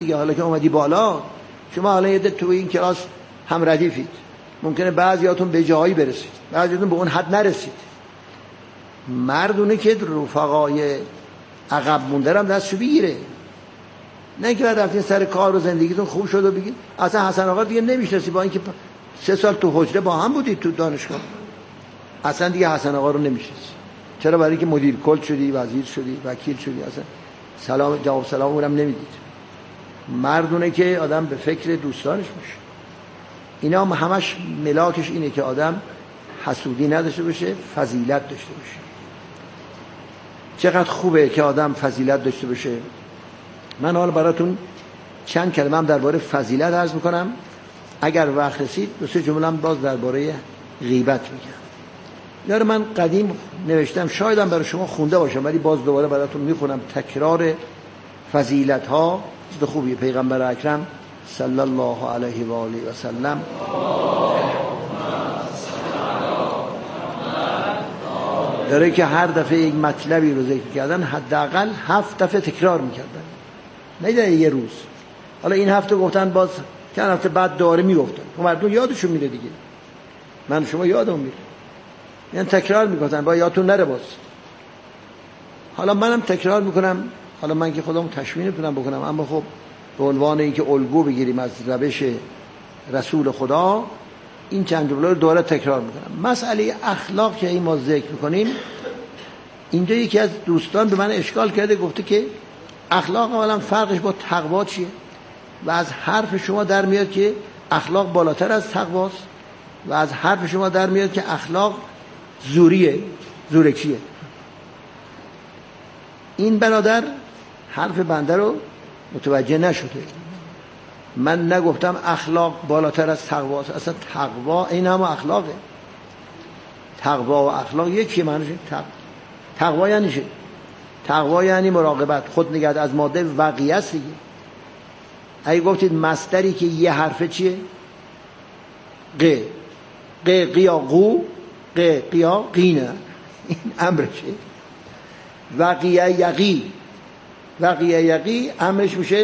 دیگه. حالا که اومدی بالا، شما حالا یه تو این کلاس هم ردیفید، ممکنه بعضیاتون به جایی برسید، بعضیاتون به اون حد نرسید. مردونه که رفقای عقب مونده هم دستشو بگیره، نه اینکه بعد رفتین سر کار و زندگیتون خوب شد و بگید اصلا حسن آقا دیگه نمیشناسی، با اینکه 3 سال تو حجره با هم بودید تو دانشگاه، اصلا دیگه حسن آقا رو نمیشناسی. چرا؟ برای اینکه مدیر کل شدی، وزیر شدی، وکیل شدی، اصلا سلام جواب سلام اونم نمیدید. مردونه که آدم به فکر دوستانش باشه. اینا همش ملاکش اینه که آدم حسودی نداشته باشه، فضیلت داشته باشه. چقدر خوبه که آدم فضیلت داشته باشه. من حالا براتون چند کلمه هم درباره فضیلت عرض میکنم، اگر وقت رسید 2-3 جمله هم باز درباره غیبت میگم. یار من قدیم نوشتم، شایدم برای شما خونده باشم، ولی باز دوباره براتون میخونم. تکرار فضیلت ها چیز خوبیه. پیغمبر اکرم صلی الله علیه و آله و سلم داره که هر دفعه یک مطلبی رو ذکر کردن حداقل 7 دفعه تکرار میکردن، نه یه روز. حالا این هفته گفتن، باز چند هفته بعد دوباره میگفتن، مردم یادشون میره دیگه. من شما یادم میره، یعنی تکرار میکنن با یادتون نره باز. حالا منم تکرار میکنم، حالا من که خودم تشویق نمیتونم بکنم، اما خب به عنوان اینکه الگو بگیریم از روش رسول خدا، این چند جمله رو دوباره تکرار میکنم. مسئله اخلاق که این ما ذکر میکنیم، اینجا یکی از دوستان به من اشکال کرده، گفته که اخلاق اولا فرقش با تقوا چیه؟ و از حرف شما در میاد که اخلاق بالاتر از تقواست، و از حرف شما در میاد که اخلاق زورکیه. این برادر حرف بنده رو متوجه نشده. من نگفتم اخلاق بالاتر از تقواست، اصلا تقوا این هم اخلاقه. تقوا و اخلاق یکی معنیش. تقوا یعنی چه؟ تقوا یعنی مراقبت، خود نگهد از ماده وقیه است دیگه. اگه گفتید مصدری که یه حرفه چیه؟ قیا قو، قیا قینه، این امرشه. وقیه یقی امرش میشه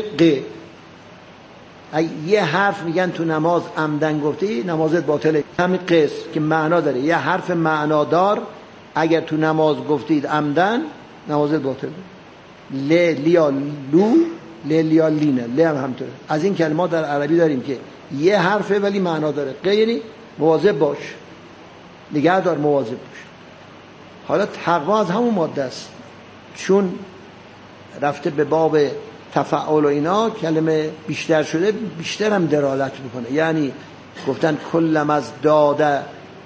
اگه یه حرف میگن تو نماز عمدن گفتی، نمازت باطله. همین قص که معنا داره، یه حرف معنادار اگر تو نماز گفتید عمدن، نمازت باطله. لیا لینه، ل هم همطوره. از این کلمات در عربی داریم که یه حرفه ولی معنا داره. یعنی مواظب باش، نگهدار، مواظب باش. حالا تقوا از همون ماده است، چون رفته به باب تفعول و اینا، کلمه بیشتر شده، بیشتر هم دلالت میکنه. یعنی گفتن کلم از داده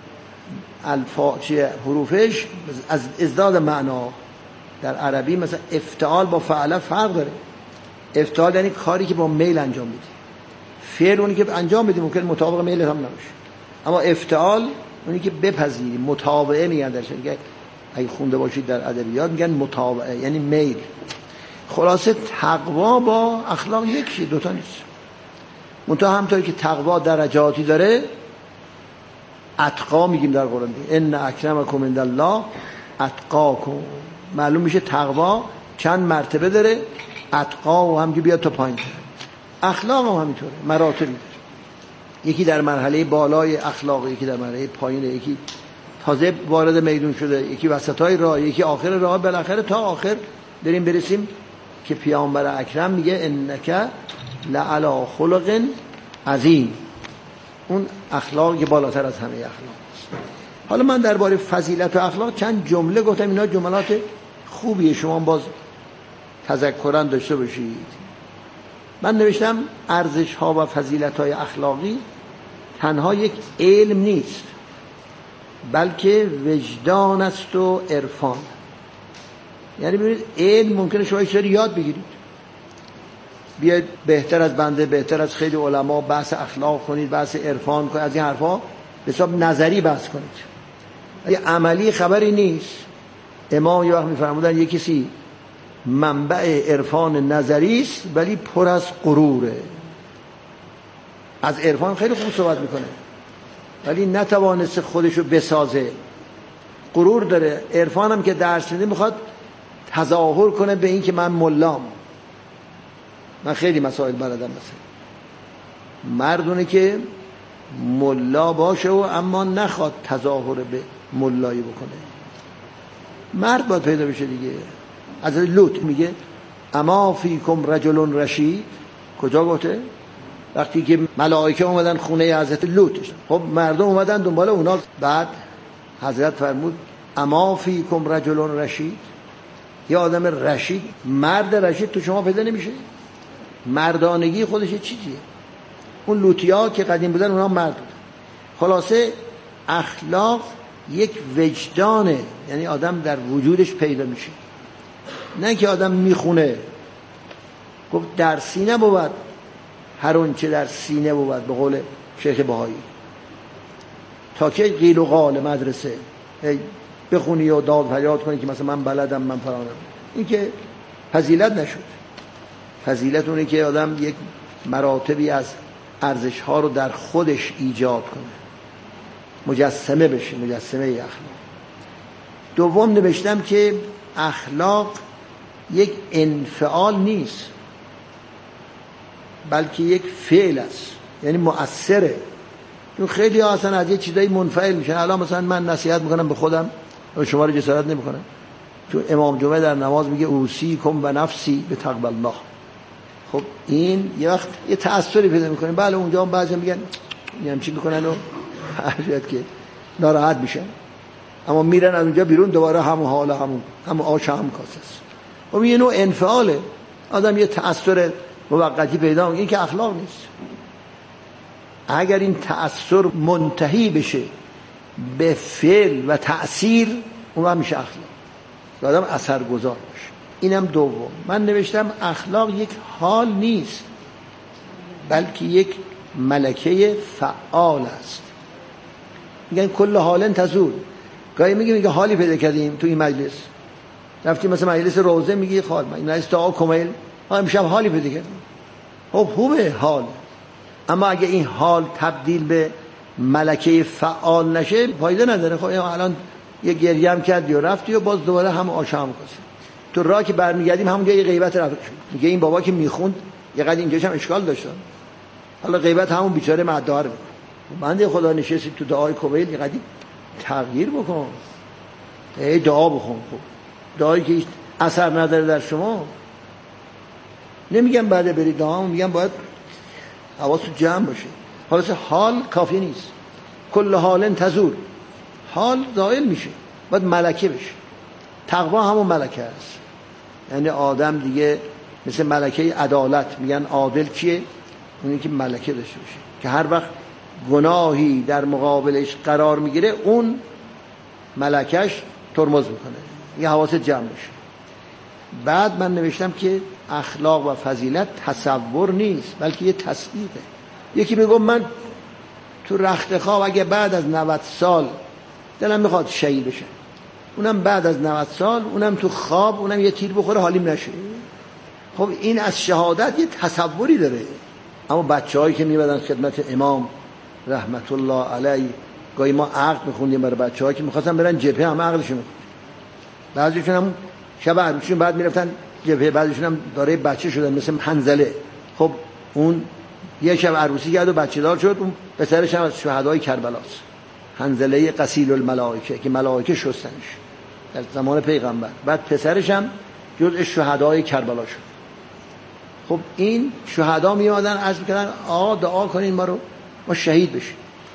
حروفش از ازداد معنا. در عربی مثلا افتعال با فعل فرق داره. افتعال یعنی کاری که با میل انجام میدی، فعل اونی که انجام میدی ممکن مطابق میل هم نباشه، اما افتعال اونی که بپذیری، متابعه میگن درش. اگه خونده باشید در ادبیات میگن متابعه یعنی میل. خلاصه تقوا با اخلاق یکی، دوتا نیست. منتها همطوری که تقوا درجاتی داره، اتقا میگیم در قرآن، ان اکرمکم عند الله اتقاکم. معلوم میشه تقوا چند مرتبه داره، اتقا و هم که بیاد تا پایین. اخلاق هم همینطوره، مراتبی داره. یکی در مرحله بالای اخلاق، یکی در مرحله پایین، یکی تازه وارد میدون شده، یکی وسطای راه، یکی آخر راه. بالاخره تا آخر داریم برسیم که پیامبر اکرم میگه انک لعلی خلق عظیم. اون اخلاق که بالاتر از همه اخلاق است. حالا من درباره فضیلت و اخلاق چند جمله گفتم، اینا جملات خوبیه، شما باز تذکرن داشته باشید. من نوشتم ارزش ها و فضیلت های اخلاقی تنها یک علم نیست، بلکه وجدان است و عرفان. یعنی ببینید علم ممکنه شما یک سری یاد بگیرید، بیاید بهتر از بنده، بهتر از خیلی علما بحث اخلاق کنید، بحث عرفان کنید، از این حرفا به حساب نظری بحث کنید. یه عملی خبری نیست. امام یه وقت میفرمودن یه کسی منبع عرفان نظری است ولی پر از غروره. از عرفان خیلی خوب صحبت میکنه ولی نتوانست خودشو بسازه، غرور داره. عرفان هم که درس میده میخواد تظاهر کنه به این که من ملام. من خیلی مسائل بلدم. مثلا مردونه که ملا باشه و اما نخواد تظاهر به ملایی بکنه. مرد باید پیدا بشه دیگه. از لوط میگه اما فیکم رجل رشید. کجا گفته؟ وقتی که ملائکه اومدن خونه حضرت لوط، خب مردم اومدن دنبال اونا. بعد حضرت فرمود اما فیکم رجل رشید، یه آدم رشید، مرد رشید تو شما پیدا نمیشه. مردانگی خودش چیزیه. اون لوطیا که قدیم بودن اونا مرد بودن. خلاصه اخلاق یک وجدانه، یعنی آدم در وجودش پیدا میشه، نه که آدم میخونه. گفت در سینه بود هر اون چه در سینه بود، به قول شیخ بهایی. تا که قیل و قال مدرسه بخونی و داد فریاد کنی که مثلا من بلدم، من فلانم، این که فضیلت نشد. فضیلت اونه که آدم یک مراتبی از ارزش ها رو در خودش ایجاد کنه، مجسمه بشه، مجسمه اخلاق. دوم نوشتم که اخلاق یک انفعال نیست، بلکه یک فعل است، یعنی مؤثره. چون خیلی ها اصلا از یه چیزایی منفعل میشن. الان مثلا من نصیحت میکنم به خودم و شما رو جسارت نمیکنم. چون امام جمعه در نماز میگه اوصیکم و نفسی به تقوی الله. خب این یه وقت یه تأثیری پیدا میکنه. بله اونجا هم بعضی میگن همچین میکنن و حرفیت که ناراحت میشن، اما میرن از اونجا بیرون دوباره همون حال، همون آش هم کاسه است. خب یه نوع انفعاله. آدم یه تأثیر موقتی پیدا میکنه. این که اخلاق نیست. اگر این تأثیر منتهی بشه به فعل و تأثیر، اون هم میشه اخلاق. آدم اثرگذار باشه. اینم دوم. من نوشتم اخلاق یک حال نیست، بلکه یک ملکه فعال است. میگن کل حالن تزول. گاهی میگه حالی پیدا کردیم تو این مجلس، رفتیم مثلا مجلس روزه، میگی خال من این دعا کمیل امشب حالی پیدا کردیم. خب خوبه حال، اما اگه این حال تبدیل به ملکه فعال نشه فایده نداره. خب الان یه گریه هم کردی و رفتی و باز دوباره هم آشام کسی. تو راه که برمیگردیم همونجا یه غیبت رفت. میگه این بابا که میخوند یه قد اینجاش هم اشکال داشت، حالا غیبت همون بیچاره مدار میکنه. بنده خدا نشستی تو دعای کویل یه قدی تغییر بکن، دعا بخون. خب دعایی که اثر نداره در شما، نمیگم بعد برید دعا، میگم باید حواست جمع باشه. خلاص حال کافی نیست. کل حالن تزول. حال زائل میشه، باید ملکه بشه. تقوا همون ملکه است. یعنی آدم دیگه مثل ملکه عدالت، میگن عادل کیه؟ اونی که ملکه داشته باشه، که هر وقت گناهی در مقابلش قرار میگیره اون ملکش ترمز میکنه، یه حواست جمع بشه. بعد من نوشتم که اخلاق و فضیلت تصور نیست، بلکه یه تصدیقه. یکی میگه من تو رخت خواب اگه بعد از 90 سال دلم میخواد شهید بشه، اونم بعد از 90 سال، اونم تو خواب، اونم یه تیر بخوره حالیم نشه. خب این از شهادت یه تصوری داره. اما بچه‌هایی که میبادن خدمت امام رحمت الله علیه، گاهی ما عقد میخوندیم برای بچه‌ها که میخواستن برن جبهه، هم عقدشون میخوند. بعضیشون هم شب عروسیشون بعد میرفتن جبهه، بعضیشون هم داره بچه شدن مثل حنظله. خب اون یه شب عروسی کرد و بچه دار شد. اون پسرش هم از شهدای کربلاست، حنظله غسیل الملائکه، که ملائکه شستنش در زمان پیغمبر. بعد پسرش هم جزء شهدای کربلا شد. خب این شهدا می اومدن عرض می‌کردن دعا کنین ما رو، ما شهید بشیم.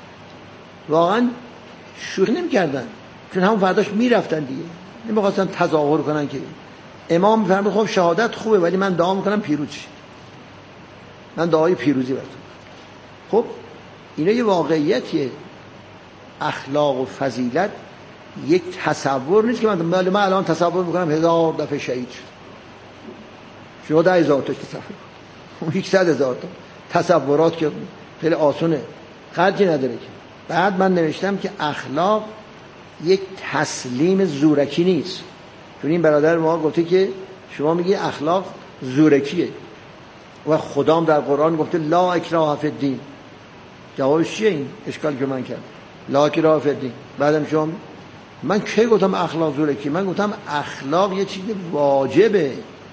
واقعا شوخی نمی‌کردن، چون همون فرداش میرفتن دیگه، نمی‌خواستن تظاهر کنن. که امام می‌فرمود خب شهادت خوبه، ولی من دعا می‌کنم پیروز شید، من دعای پیروزی براتون. خب اینا یه واقعیتیه. اخلاق و فضیلت یک تصور نیست که من الان تصور می‌کنم 1000 دفعه شهید شد. شما 10,000 تا تصور، اون 100,000 تا تصورات که خیلی آسونه، خرجی نداره که. بعد من نوشتم که اخلاق یک تسلیم زورکی نیست. چون این برادر ما گفته که شما میگی اخلاق زورکیه و خدام در قرآن گفته لا اکراه فی الدین. جوابش چیه این اشکال که من کردم؟ لا اکراه فی الدین. بعدم شما، من کی گفتم اخلاق زورکی؟ من گفتم اخلاق یه چیز واجبه.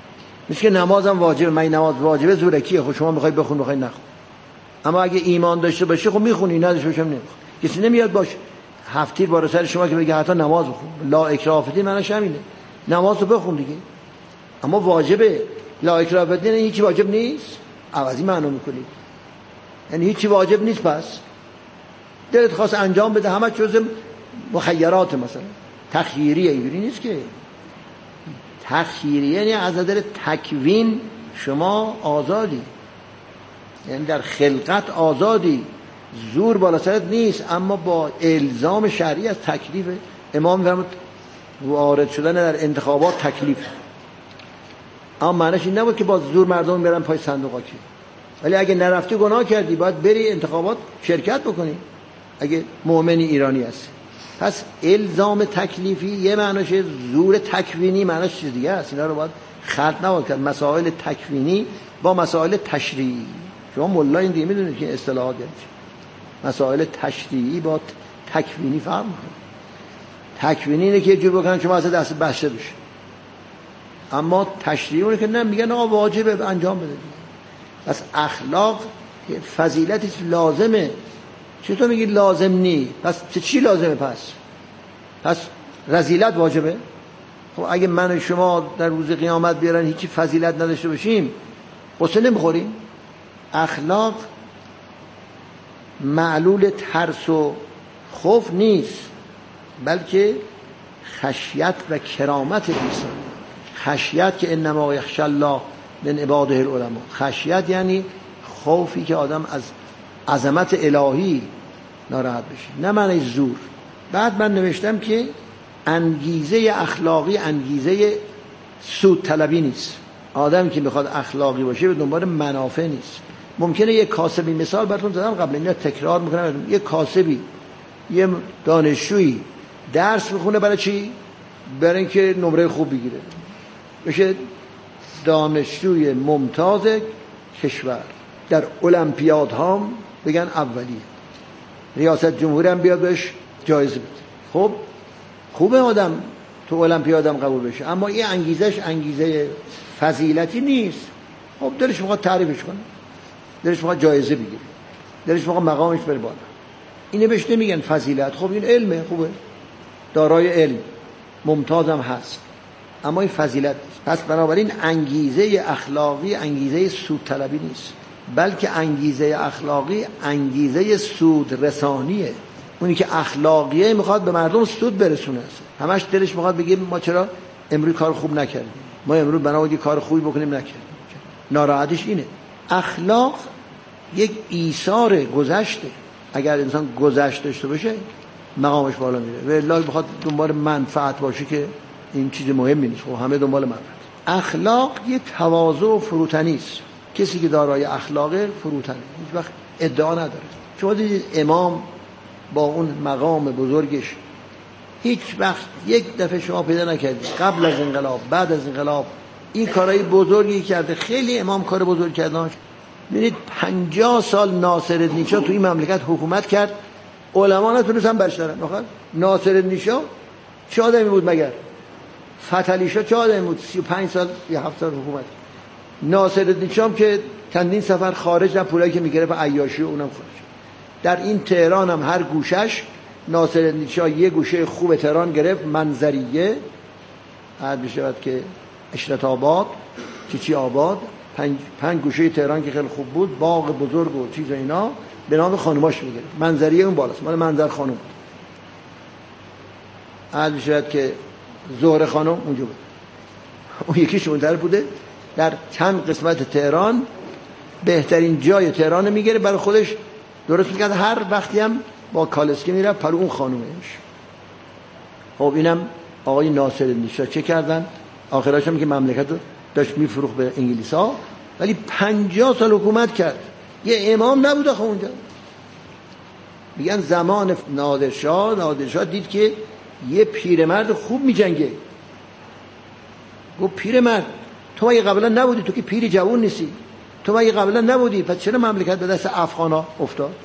مثل که نمازم واجبه، من نماز واجبه زورکیه، خب شما میخوای بخون میخوای نخون. اما اگه ایمان داشته باشی خب میخونی، نداشته باشم نمیخونی. کسی نمیاد باشه هفتیر بار سر شما که بگه حتی نماز بخون. لا اکراه فی الدین معنیش همینه، نماز رو بخون دیگه. اما واجبه، لا اکراه فی الدین هیچی واجب نیست، عوضی معنی میکنی، یعنی هیچی واجب نیست. پس دلت خواست انجام بده، همه جزء مخیرات، مثلا تخییریه. اینجوری نیست که تخییریه، یعنی از نظر تکوین شما آزادی، یعنی در خلقت آزادی، زور بالا سرت نیست، اما با الزام شرعی از تکلیف. امام می‌فرماد وارد شدن در انتخابات تکلیف، اما معنیش این نبود که با زور مردم برن پای صندوقا که. ولی اگه نرفتی گناه کردی، باید بری انتخابات شرکت بکنی اگه مؤمنی ایرانی هست. پس الزام تکلیفی یه معنیش زور تکوینی، معنیش چیز دیگه است. اینا رو باید خلط نباید کرد، مسائل تکوینی با مسائل تشریعی. شما ملا این دیگه میدونید که اصطلاحات یعنی مسائل تشریعی با تکوینی فرق میکنه. تکوینی اینه که یه جور بکنن شما از دست بسته بشه، اما تشریعی اونه که نه، میگن آقا واجبه انجام بده. پس اخلاق فضیلتی لازمه. چطور میگی لازم نی؟ پس چی لازمه؟ پس رذیلت واجبه. خب اگه من و شما در روز قیامت بیارن هیچی فضیلت نداشته باشیم، قصه نمیخوریم. اخلاق معلول ترس و خوف نیست، بلکه خشیت و کرامت انسان. خشیت که انما یخشی الله من عباده العلماء. خشیت یعنی خوفی که آدم از عظمت الهی ناراحت بشه، نه معنی زور. بعد من نوشتم که انگیزه اخلاقی انگیزه سود طلبی نیست. آدمی که میخواد اخلاقی باشه به دنبال منافع نیست. ممکنه یه کاسبی، مثال براتون زدم قبل، اینا تکرار میکنم، یه کاسبی، یه دانشجویی درس میخونه برای چی؟ برای اینکه نمره خوب بگیره، بشه دانشجوی ممتاز کشور، در المپیادها بگن اولیه، ریاست جمهوری هم بیاد بهش جایزه بده. خب خوبه آدم تو المپیاد هم قبول بشه، اما این انگیزش انگیزه فضیلتی نیست. خب دلش میخواد تعریفش کنه، دلش میخواد جایزه بگیره، دلش میخواد مقامش بره بالا. اینه بهش نمیگن فضیلت. خب این علمه، خوبه، دارای علم، ممتاز هم هست، اما این فضیلت نیست. پس بنابراین انگیزه اخلاقی انگیزه سود طلبی نیست، بلکه انگیزه اخلاقی انگیزه سود رسانیه. اونی که اخلاقیه میخواد به مردم سود برسونه، همش دلش میخواد بگه ما چرا امروز کار خوب نکردیم، ما امروز بنابراین کار خوبی بکنیم نکردیم. ناراحتیش اینه. اخلاق یک ایثار گذشته. اگر انسان گذشته داشته باشه مقامش بالا میره، و الا بخواد دنبال منفعت باشه که این چیز مهمی نیست. خب همه دنبال منفعت. اخلاق یک تواضع و فروتنی است. کسی که دارای اخلاقه فروتنه، هیچ وقت ادعا نداره. شما دیدید امام با اون مقام بزرگش هیچ وقت یک دفعه شما پیدا نکردید قبل از انقلاب بعد از انقلاب این کارهای بزرگی کرده. خیلی امام کار بزرگ کردن. ببینید 50 سال ناصرالدین شاه تو این مملکت حکومت کرد، علما نتونستن برش دارن. ناصرالدین شاه چه آدمی بود مگر؟ فتحعلی شاه چه آدمی بود؟ 35 سال یا 7 سال حکومت. ناصرالدین شاه که چندین سفر خارج، نه پولایی که میگرفت عیاشی و اونم خارج. در این تهران هم هر گوشش ناصرالدین شاه یه گوشه خوب تهران گرفت، منظریه عاد بشود که اشرت آباد، چیچی آباد، پنج گوشه تهران که خیلی خوب بود، باغ بزرگ و چیز و اینا، به نام خانماش میگرفت. منظریه اون بالاست، مال منظر خانم بود. عاد بشود که زهره خانم اونجا بود. اون یکیش اونتر بوده. در چند قسمت تهران بهترین جای تهران میگیره برای خودش درست میکرد. هر وقتی هم با کالسکه میره پر اون خانومش. خب اینم آقای ناصرالدین شاه چه کردن؟ آخرش هم که مملکت رو داشت میفروخت به انگلیس‌ها، ولی 50 سال حکومت کرد. یه امام نبود آخه اونجا. میگن زمان نادرشاه دید که یه پیرمرد خوب میجنگه. گفت پیرمرد تو مگه قبلا نبودی؟ تو که پیری جوان نیستی، تو مگه قبلا نبودی؟ پس چرا مملکت به دست افغانا افتاد؟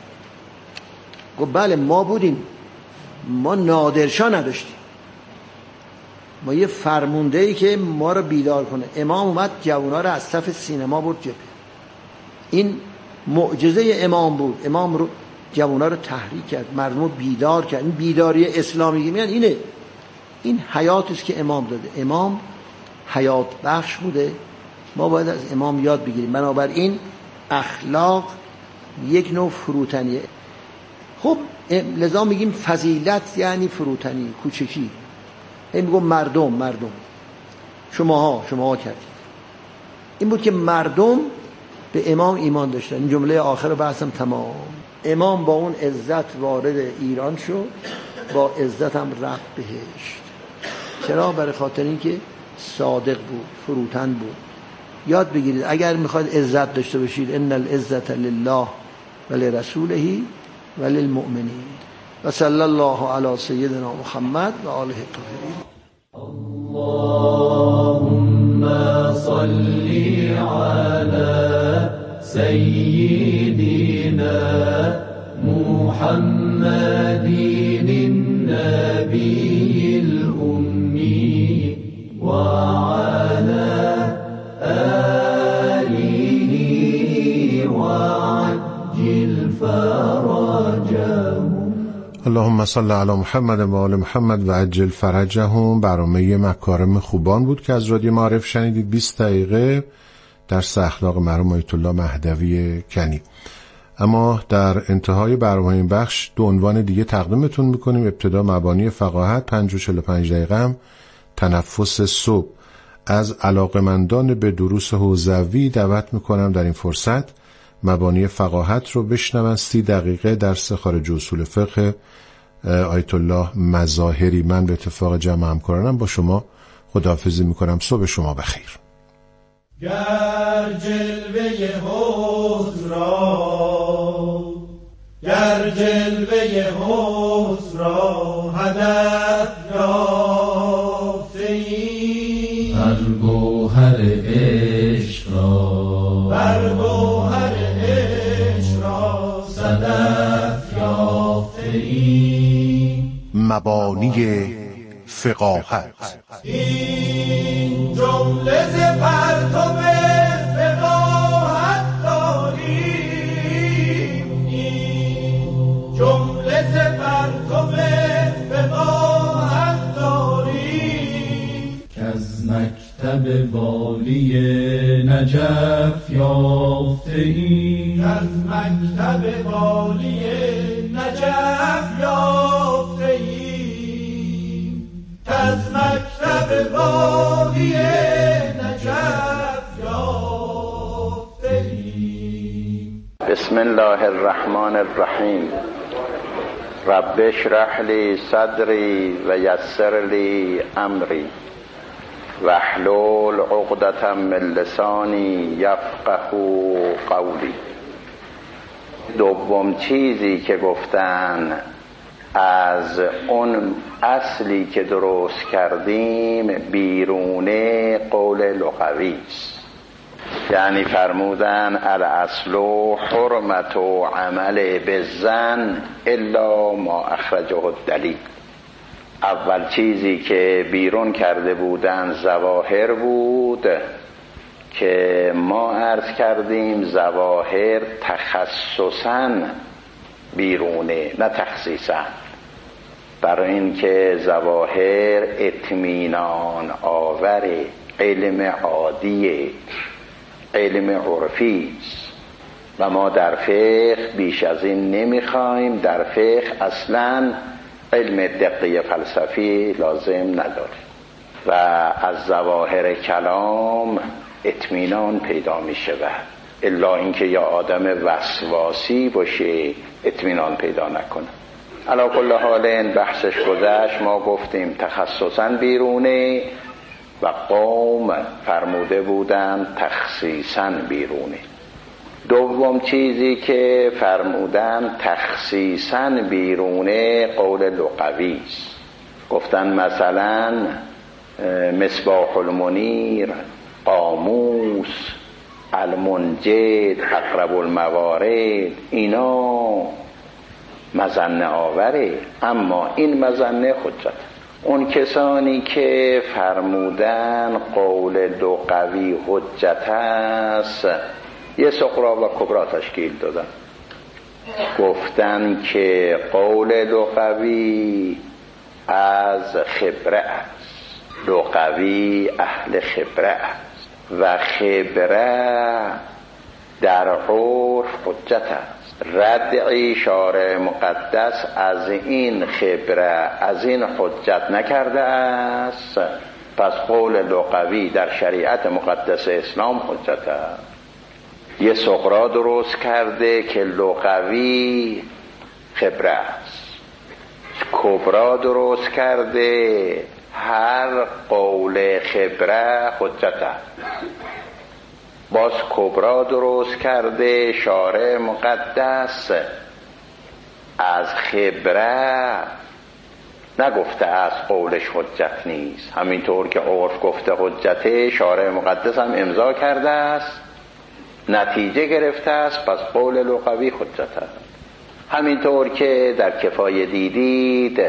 گفت بله ما بودیم، ما نادرشاه نداشتیم. ما یه فرمونده‌ای که ما رو بیدار کنه. امام اومد جوونا رو از صف سینما برد جبهه. این معجزه امام بود. امام رو جوونا رو تحریک کرد، مردم رو بیدار کرد. این بیداری اسلامی میگن اینه، این حیاتی است که امام داده. امام حیات بخش بوده، ما باید از امام یاد بگیریم. بنابراین اخلاق یک نوع فروتنیه. خب لذا میگیم فضیلت یعنی فروتنی، کوچکی. این میگم مردم شماها کردید. این بود که مردم به امام ایمان داشتن. این جمله آخر بحثم تمام. امام با اون عزت وارد ایران شد، با عزت هم رفت بهشت. چرا؟ برای خاطر اینکه صادق بود، فروتن بود. یاد بگیرید اگر میخواید عزت داشته باشید، ان العزت لله ولرسوله وللمؤمنین. و صلی الله علی سیدنا محمد و آله الطاهرین. اللهم صل على سيدنا محمد النبي الأمي وعلى آله وعجل فرجهم. اللهم صل علی محمد و آل محمد و عجل فرجهم. برنامه مکارم خوبان بود که از رادیو معارف شنیدید. 20 دقیقه درس اخلاق مرحوم آیت الله مهدوی کنی. اما در انتهای برنامه این بخش 2 عنوان دیگه تقدیمتون میکنیم. ابتدا مبانی فقاهت 5 و 45 دقیقه هم تنفس صبح. از علاقمندان به دروس حوزوی دعوت میکنم در این فرصت مبانی فقاهت رو بشنون. 30 دقیقه درس خارج اصول فقه آیت الله مظاهری. من به اتفاق جمع همکارانم با شما خداحافظی میکنم. صبح شما بخیر. گر جلوه حسن را هدف یافته‌ای، بر گوهر عشق را صدف یافته‌ای. مبانی فقاهت. این جمله ز پرتو فقاهت داریم، این جمله ز پرتو فقاهت داریم، که از مکتب والی نجف یافته‌ایم، از مکتب والی نجف یافته‌ایم، از مکتب والی نجف یافته‌ایم. بسم الله الرحمن الرحیم. رب اشرح لی صدری و یسر لی امری واحلل عقدة من لسانی یفقهوا قولی. دوم چیزی که گفتن از اون اصلی که درست کردیم بیرونه قول لغوی است. یعنی فرمودن الاصل حرمت و عمل بالظن الا ما اخرجه الدلیل. اول چیزی که بیرون کرده بودن ظواهر بود که ما عرض کردیم ظواهر تخصصاً بیرونه نه تخصیصاً، برای اینکه ظواهر اطمینان آور علم عادی، علم عرفی است و ما در فقه بیش از این نمیخوایم. در فقه اصلاً علم دقیق فلسفی لازم نداریم و از ظواهر کلام اطمینان پیدا می شود، الا اینکه یا آدم وسواسی باشه اطمینان پیدا نکنه. علی کل حال بحثش گذشت. ما گفتیم تخصصاً بیرونه و قوم فرموده بودن تخصیصاً بیرونه. دوم چیزی که فرمودن تخصیصاً بیرونه قول لغوی است. گفتن مثلا مصباح المنیر، قاموس، المنجد، اقرب الموارد، اینا مظنه آوره، اما این مظنه حجت. اون کسانی که فرمودن قول لغوی حجت است یه صغرا و کبرا تشکیل دادن. گفتن که قول لغوی از خبره است، لغوی اهل خبره است و خبره در عرف حجت است. ردعی شارع مقدس از این خبره از این حجت نکرده است، پس قول لغوی در شریعت مقدس اسلام حجت است. یه صغرا درست کرده که لغوی خبره است، کبرا درست کرده هر قول خبره حجت است. باز کبرا درست کرده شارع مقدس از خبره نگفته از قولش حجت نیست، همینطور که عرف گفته حجته شارع مقدس هم امضا کرده است، نتیجه گرفته است، پس قول لغوی حجت است. همینطور که در کفایه دیدید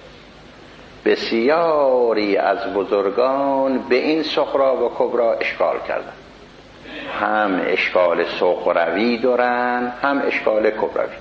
بسیاری از بزرگان به این صغرا و کبرا اشکال کردن، هم اشکال صغروی دارن هم اشکال کبروی.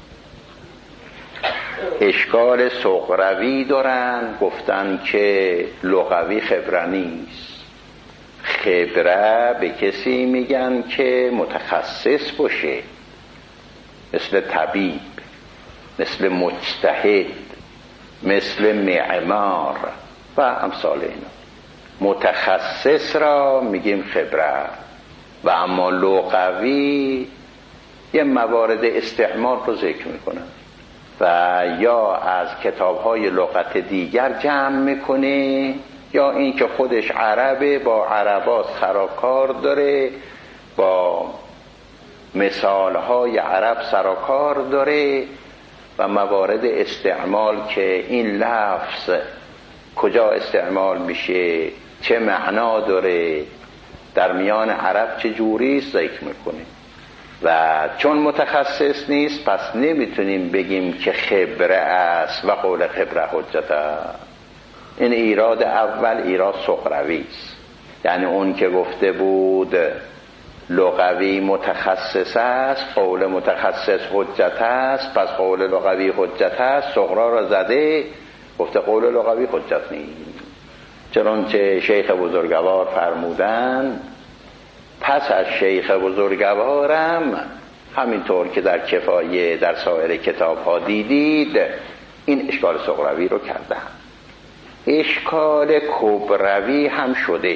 اشکال صغروی دارن، گفتن که لغوی خبره نیست. خبره به کسی میگن که متخصص باشه، مثل طبیب، مثل مجتهد، مثل معمار و امثال اینا. متخصص را میگیم خبره. و اما لغوی یه موارد استعمال رو ذکر میکنن و یا از کتاب‌های لغت دیگر جمع میکنه، یا این که خودش عربه با عربات سراکار داره، با مثالهای عرب سراکار داره و موارد استعمال که این لفظ کجا استعمال میشه، چه معنا داره، در میان عرب چه جوری است ذکر میکنه. و چون متخصص نیست پس نمیتونیم بگیم که خبره است و قول خبره حجت است. این ایراد اول ایراد صغروی است، یعنی اون که گفته بود لغوی متخصص است، قول متخصص حجت است، پس قول لغوی حجت است، صغرا را زده گفته قول لغوی حجت نیست. چنانچه شیخ بزرگوار فرمودن پس از شیخ بزرگوارم، همینطور که در کفایه در سایر کتاب ها دیدید، این اشکال صغروی رو کردن. اشکال کبروی هم شده،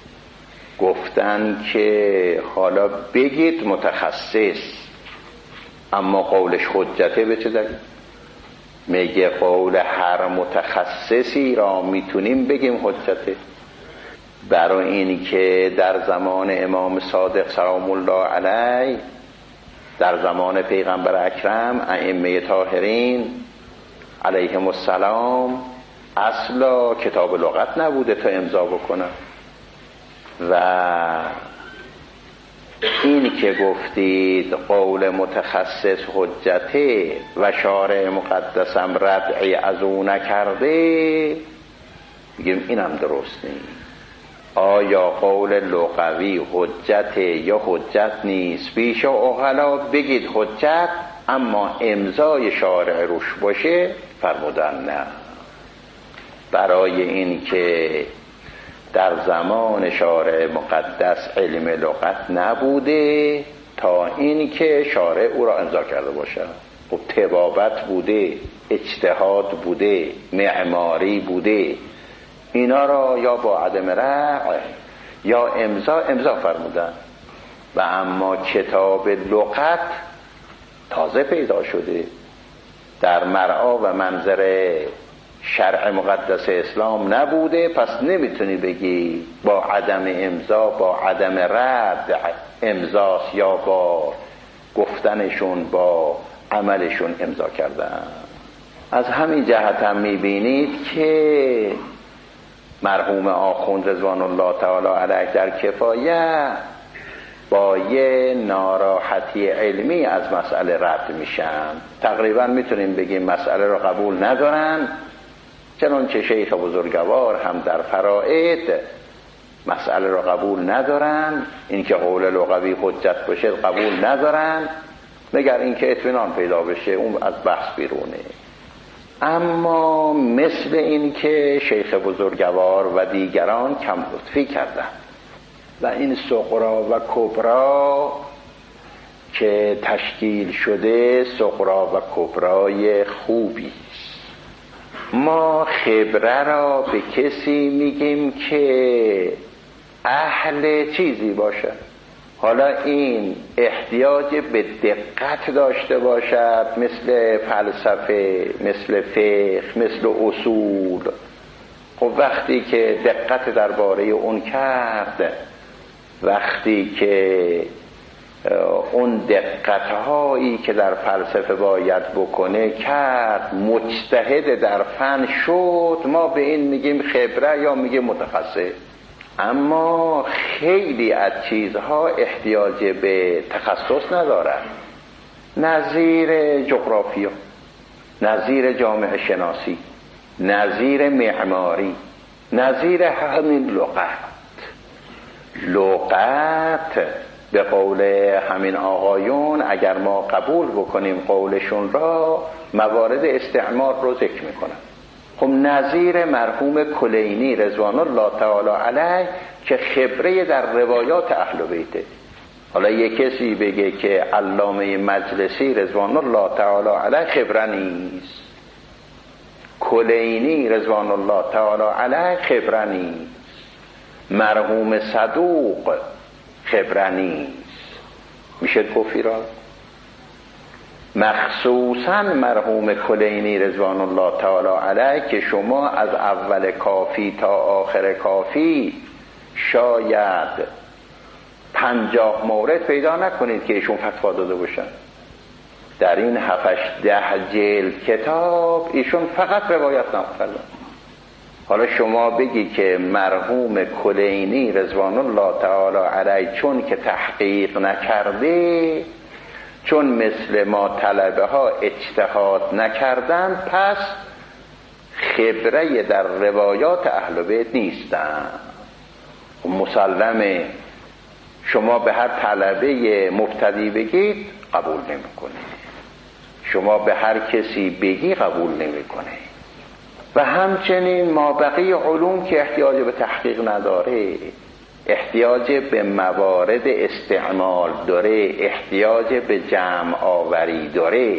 گفتن که حالا بگید متخصص اما قولش حجته به چه دلیل؟ میگه قول هر متخصصی را میتونیم بگیم حجته، برای این که در زمان امام صادق سلام الله علیه، در زمان پیغمبر اکرم ائمه طاهرین علیهم السلام اصلا کتاب لغت نبوده تا امضا بکنن. و این که گفتید قول متخصص حجته و شارع مقدسم ردعی از او نکرده، میگیم اینم درست نیست. آیا قول لغوی حجت یا حجت نیست؟ پیش عقلا بگید حجت اما امضای شارع روش باشه، فرمودن نه. برای این که در زمان شارع مقدس علم لغت نبوده تا این که شارع او را امضا کرده باشه. خب طبابت بوده، اجتهاد بوده، معماری بوده، اینا را یا با عدم رأی یا امضا فرمودن. و اما کتاب لغت تازه پیدا شده، در مرعا و منظر شرع مقدس اسلام نبوده، پس نمیتونی بگی با عدم امضا، با عدم رد امضاست یا با گفتنشون با عملشون امضا کردن. از همین جهت هم میبینید که مرحوم آخوند رضوان الله تعالی علیه در کفایه با یه ناراحتی علمی از مسئله رد میشن. تقریبا میتونیم بگیم مسئله رو قبول ندارن چنانچه شیخ بزرگوار هم در فرائد مسئله را قبول ندارن، اینکه قول لغوی حجت باشه قبول ندارن، مگر اینکه اطمینان پیدا بشه اون از بحث بیرونه. اما مثل این که شیخ بزرگوار و دیگران کم لطفی کردن و این صغرا و کبرا که تشکیل شده صغرا و کبرای خوبی است. ما خبره را به کسی میگیم که اهل چیزی باشه، حالا این احتیاج به دقت داشته باشد، مثل فلسفه، مثل فقه، مثل اصول. خب وقتی که دقت درباره اون کرد، وقتی که اون دقت‌هایی که در فلسفه باید بکنه کرد، مجتهد در فن شد، ما به این میگیم خبره یا میگیم متخصص. اما خیلی از چیزها احتیاج به تخصص ندارد، نظیر جغرافیا، نظیر جامعه شناسی، نظیر معماری، نظیر همین لغت به قول همین آقایون اگر ما قبول بکنیم قولشون را، موارد استعمار رو ذکر میکنن. خب نظیر مرحوم کلینی رضوان الله تعالی علیه که خبره در روایات اهل بیته. حالا یک کسی بگه که علامه مجلسی رضوان الله تعالی علیه خبره نیست، کلینی رضوان الله تعالی علیه خبره نیست، مرحوم صدوق خبره نیست، میشه گفتی را؟ مخصوصا مرحوم کلینی رضوان الله تعالی علیه که شما از اول کافی تا آخر کافی شاید 50 مورد پیدا نکنید که ایشون فتوا داده باشن. در این 7-10 جلد کتاب ایشون فقط روایت نقل. حالا شما بگی که مرحوم کلینی رضوان الله تعالی علیه چون که تحقیق نکرده، چون مثل ما طلبه ها اجتهاد نکردن، پس خبره در روایات اهل بیت نیستن. مسلمه شما به هر طلبه مبتدی بگید قبول نمیکنه، شما به هر کسی بگی قبول نمیکنه. و همچنین ما بقیه علوم که احتیاج به تحقیق نداره، احتیاج به موارد استعمال داره، احتیاج به جمع آوری داره.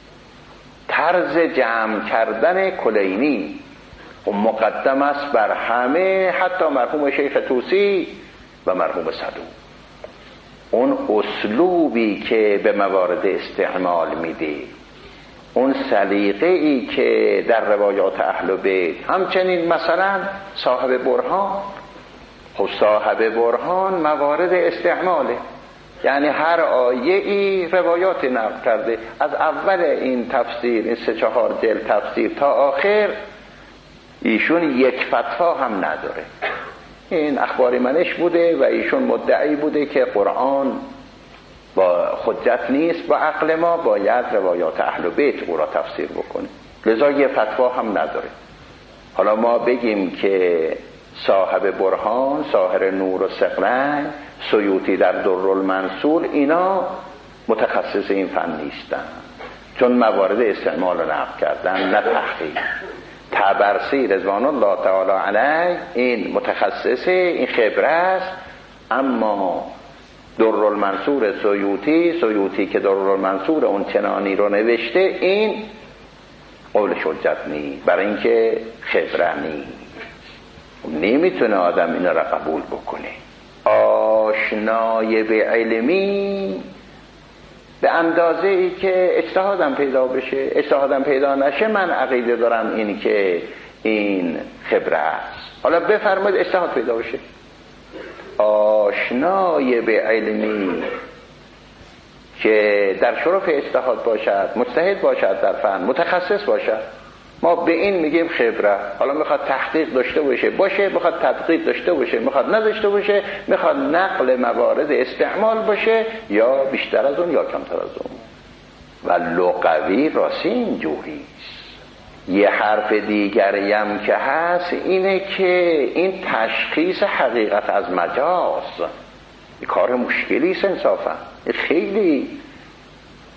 طرز جمع کردن کلینی و مقدم است بر همه، حتی مرحوم شیخ طوسی و مرحوم صدوق. اون اسلوبی که به موارد استعمال میده، اون سلیقه‌ای که در روایات اهل بیت، همچنین مثلا صاحب برهان. خب صاحب برهان موارد استعماله، یعنی هر آیه‌ای روایات نقل کرده، از اول این تفسیر، این 3-4 جلد تفسیر تا آخر ایشون یک فتوا هم نداره. این اخبار منش بوده و ایشون مدعی بوده که قرآن با حجت نیست، با عقل ما باید روایات اهل بیت او را تفسیر بکنه، لذا یه فتوا هم نداره. حالا ما بگیم که صاحب برهان، صاحب نور و ثقلین، سیوطی در درالمنصور، اینا متخصص این فن نیستن، چون موارد استعمال رو نقل کردن نه تحقیق. طبرسی رضوان الله تعالی علیه این متخصص، این خبره است. اما درالمنصور سیوطی که درالمنصور اون چنانی رو نوشته، این قول حجت نیست، برای اینکه خبره نیست. نمیتونه آدم اینا را قبول بکنه. آشنای به علمی به اندازه ای که اجتهادم پیدا بشه، اجتهادم پیدا نشه، من عقیده دارم این که این خبره است. حالا بفرمایید اجتهاد پیدا بشه. آشنای به علمی که در شرف اجتهاد باشد، مجتهد باشد در فن، متخصص باشد، ما به این میگیم خبره. حالا میخواد تحقیق داشته باشه، میخواد تدقیق داشته باشه، میخواد نداشته باشه، میخواد نقل موارد استعمال باشه، یا بیشتر از اون یا کمتر از اون. و لغوی راستی اینجوریست. یه حرف دیگری هم که هست اینه که این تشخیص حقیقت از مجاز کار مشکلی است انصافا، خیلی